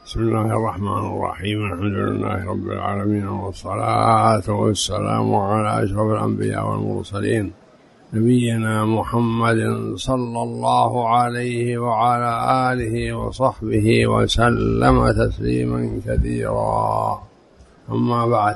بسم الله الرحمن الرحيم. الحمد لله رب العالمين، والصلاة والسلام على أشرف الأنبياء والمرسلين، نبينا محمد صلى الله عليه وعلى آله وصحبه وسلم تسليما كثيرا. أما بعد،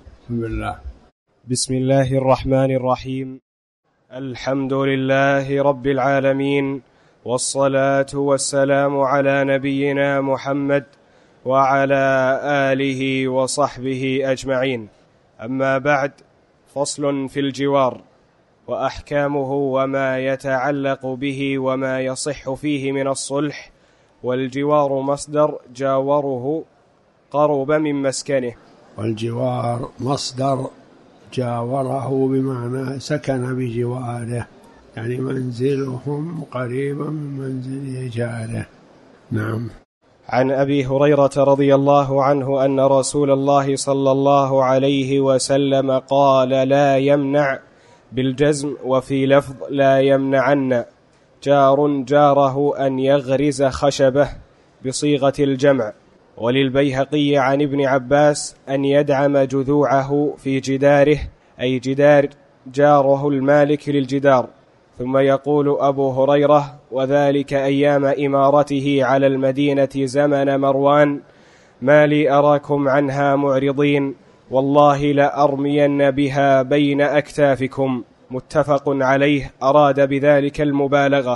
بسم الله الرحمن الرحيم. الحمد لله رب العالمين، والصلاة والسلام على نبينا محمد وعلى آله وصحبه أجمعين. أما بعد، فصل في الجوار وأحكامه وما يتعلق به وما يصح فيه من الصلح. والجوار مصدر جاوره، قرب من مسكنه. والجوار مصدر جاوره بمعنى سكن بجواره، يعني منزلهم قريبا من منزل جاره. نعم. عن أبي هريرة رضي الله عنه أن رسول الله صلى الله عليه وسلم قال: لا يمنع بالجزم، وفي لفظ لا يمنعن جار جاره أن يغرز خشبه بصيغة الجمع. وللبيهقي عن ابن عباس أن يدعم جذوعه في جداره، أي جدار جاره المالك للجدار. ثم يقول أبو هريرة: وذلك أيام إمارته على المدينة زمن مروان، ما لي أراكم عنها معرضين، والله لأرمين بها بين أكتافكم. متفق عليه. أراد بذلك المبالغة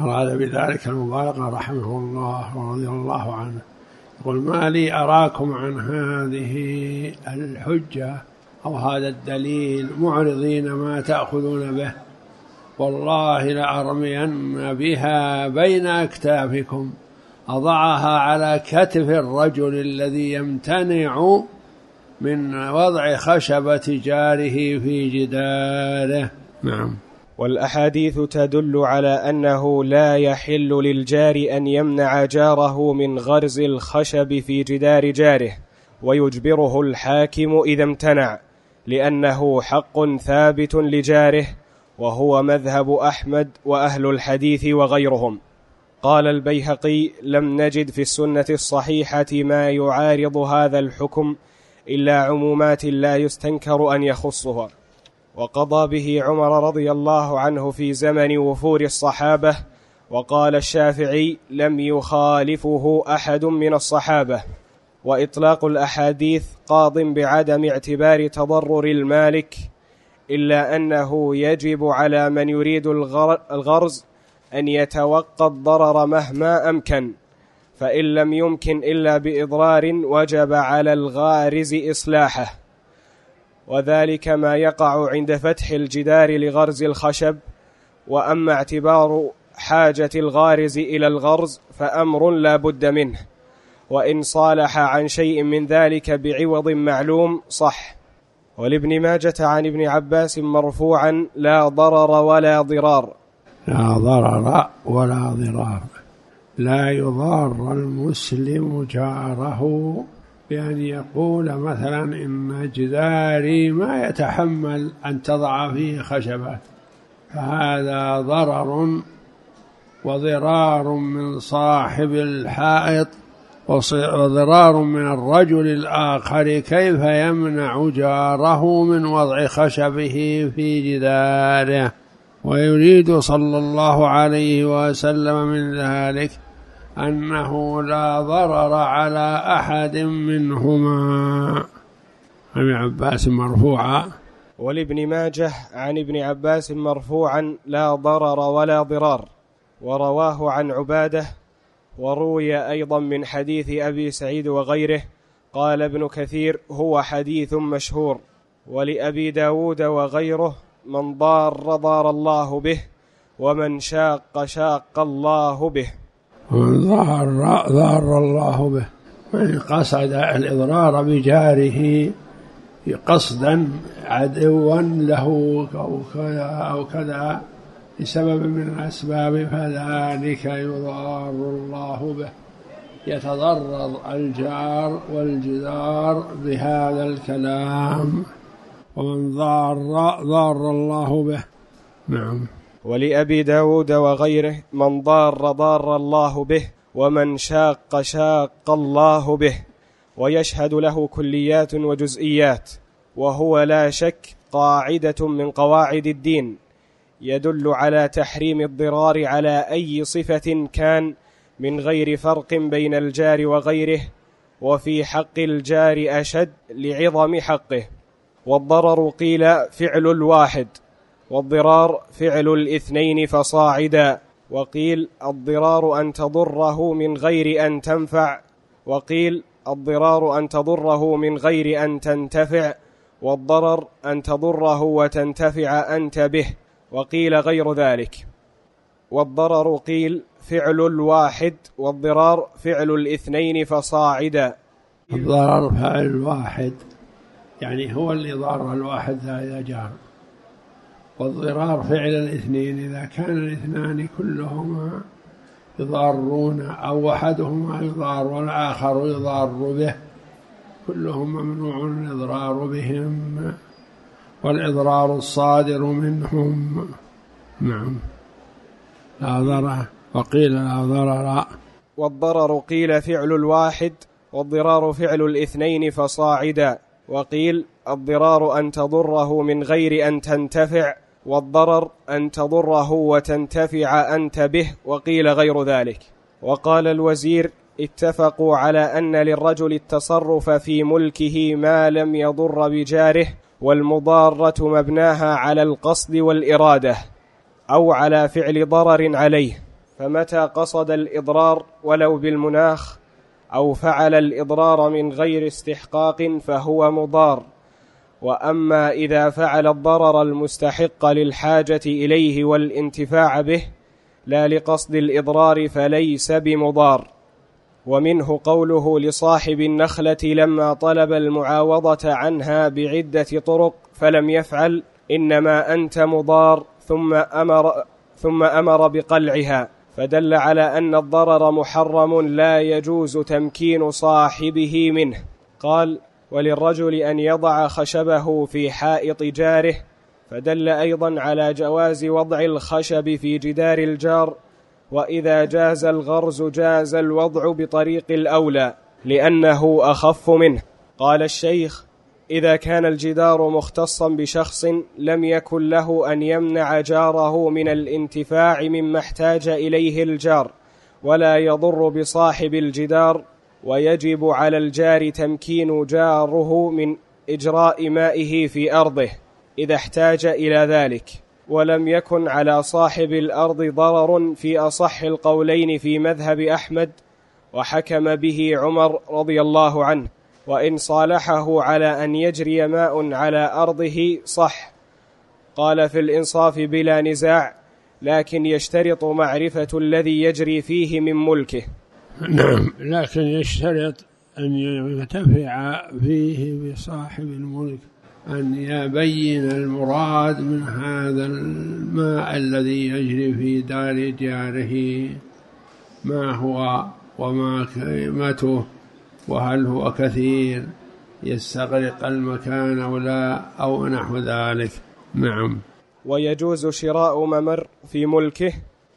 رحمه الله ورضي الله عنه. يقول: ما لي أراكم عن هذه الحجة أو هذا الدليل معرضين ما تأخذون به، والله لأرمين بها بين أكتافكم. أضعها على كتف الرجل الذي يمتنع من وضع خشبة جاره في جداره. نعم. والأحاديث تدل على أنه لا يحل للجار أن يمنع جاره من غرز الخشب في جدار جاره، ويجبره الحاكم إذا امتنع، لأنه حق ثابت لجاره، وهو مذهب أحمد وأهل الحديث وغيرهم. قال البيهقي: لم نجد في السنة الصحيحة ما يعارض هذا الحكم إلا عمومات لا يستنكر أن يخصها. وقضى به عمر رضي الله عنه في زمن وفور الصحابة. وقال الشافعي: لم يخالفه أحد من الصحابة. وإطلاق الأحاديث قاض بعدم اعتبار تضرر المالك، إلا أنه يجب على من يريد الغرز أن يتوقى الضرر مهما أمكن، فإن لم يمكن إلا بإضرار وجب على الغارز إصلاحه. وذلك ما يقع عند فتح الجدار لغرز الخشب. وأما اعتبار حاجة الغارز إلى الغرز فأمر لا بد منه، وإن صالح عن شيء من ذلك بعوض معلوم صح. ولابن ماجة عن ابن عباس مرفوعا: لا ضرر ولا ضرار. لا ضرر ولا ضرار، لا يضار المسلم جاره بأن يقول مثلا إن جداري ما يتحمل أن تضع فيه خشبات، فهذا ضرر وضرار من صاحب الحائط وضرار من الرجل الآخر. كيف يمنع جاره من وضع خشبه في جداره؟ ويريد صلى الله عليه وسلم من ذلك أنه لا ضرر على أحد منهما. ابن عباس مرفوعا. ولابن ماجه عن ابن عباس مرفوعا: لا ضرر ولا ضرار. ورواه عن عبادة. وروي أيضا من حديث أبي سعيد وغيره. قال ابن كثير: هو حديث مشهور. ولأبي داود وغيره: من ضار ضار الله به، ومن شاق شاق الله به. ومن ضار الله به، من قصد الإضرار بجاره قصدا عدوا له أو كذا بسبب من الأسباب، فذلك يضار الله به، يتضرر الجار والجدار بهذا الكلام. ومن ضار الله به. نعم. ولأبي داود وغيره: من ضار الله به، ومن شاق شاق الله به، ويشهد له كليات وجزئيات، وهو لا شك قاعدة من قواعد الدين يدل على تحريم الضرار على أي صفة كان من غير فرق بين الجار وغيره، وفي حق الجار أشد لعظم حقه. والضرر قيل فعل الواحد، والضرار فعل الاثنين فصاعدا، وقيل الضرار أن تضره من غير أن تنفع، وقيل الضرار أن تضره من غير أن تنتفع، والضرر أن تضره وتنتفع أنت به، وقيل غير ذلك. والضرر قيل فعل الواحد، والضرار فعل الاثنين فصاعدا. الضرر فعل الواحد يعني هو اللي ضار الواحد إذا جار، والضرار فعل الاثنين إذا كان الاثنان كلهما يضارون أو أحدهما يضار والآخر يضار به، كلهم ممنوع الإضرار بهم، والإضرار الصادر منهم. نعم. لا ضرر، وقيل لا ضرر. والضرر قيل فعل الواحد، والضرار فعل الاثنين فصاعدا، وقيل الضرار أن تضره من غير أن تنتفع، والضرر أن تضره وتنتفع أنت به، وقيل غير ذلك. وقال الوزير: اتفقوا على أن للرجل التصرف في ملكه ما لم يضر بجاره، والمضارة مبناها على القصد والإرادة أو على فعل ضرر عليه، فمتى قصد الإضرار ولو بالمناخ أو فعل الإضرار من غير استحقاق فهو مضار. وأما إذا فعل الضرر المستحق للحاجة إليه والانتفاع به لا لقصد الإضرار فليس بمضار. ومنه قوله لصاحب النخلة لما طلب المعاوضة عنها بعدة طرق فلم يفعل: إنما أنت مضار، ثم أمر بقلعها، فدل على أن الضرر محرم لا يجوز تمكين صاحبه منه. قال: وللرجل أن يضع خشبه في حائط جاره، فدل أيضا على جواز وضع الخشب في جدار الجار، وإذا جاز الغرز جاز الوضع بطريق الأولى لأنه أخف منه. قال الشيخ: إذا كان الجدار مختصا بشخص لم يكن له أن يمنع جاره من الانتفاع مما احتاج إليه الجار، ولا يضر بصاحب الجدار، ويجب على الجار تمكين جاره من إجراء مائه في أرضه إذا احتاج إلى ذلك، ولم يكن على صاحب الأرض ضرر في أصح القولين في مذهب أحمد، وحكم به عمر رضي الله عنه، وإن صالحه على أن يجري ماء على أرضه صح. قال في الإنصاف بلا نزاع، لكن يشترط معرفة الذي يجري فيه من ملكه. نعم، لكن يشترط أن ينتفع فيه بصاحب الملك، أن يبين المراد من هذا الماء الذي يجري في دار جاره ما هو وما قيمته، وهل هو كثير يستغرق المكان أو لا، أو نحو ذلك. نعم. ويجوز شراء ممر في ملكه،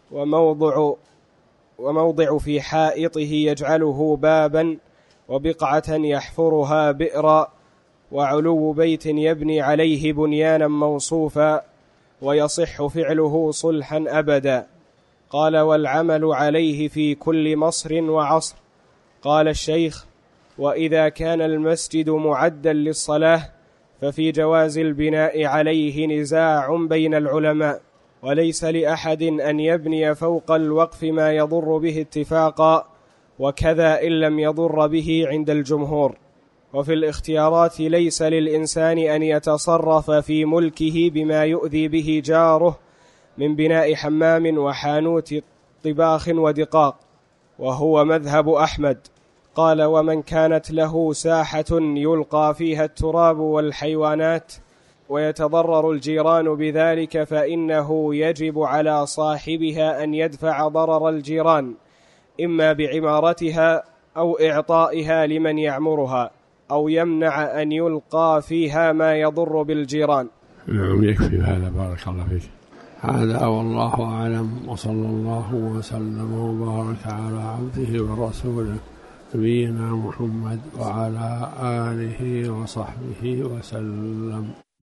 وموضع في حائطه يجعله بابا، وبقعة يحفرها بئرا، وعلو بيت يبني عليه بنيانا موصوفا، ويصح فعله صلحا أبدا. قال: والعمل عليه في كل مصر وعصر. قال الشيخ: وإذا كان المسجد معدا للصلاة ففي جواز البناء عليه نزاع بين العلماء، وليس لأحد أن يبني فوق الوقف ما يضر به اتفاقا، وكذا إن لم يضر به عند الجمهور. وفي الاختيارات ليس للإنسان أن يتصرف في ملكه بما يؤذي به جاره من بناء حمام وحانوت طباخ ودقاق، وهو مذهب أحمد. قال: ومن كانت له ساحة يلقى فيها التراب والحيوانات ويتضرر الجيران بذلك فإنه يجب على صاحبها أن يدفع ضرر الجيران، إما بعمارتها أو إعطائها لمن يعمرها، أو يمنع أن يلقى فيها ما يضر بالجيران. نعم، يكفي هذا، بارك الله فيك. هذا والله أعلم، وصلى الله وسلم وبارك على عبده ورسوله نبينا محمد وعلى آله وصحبه وسلم.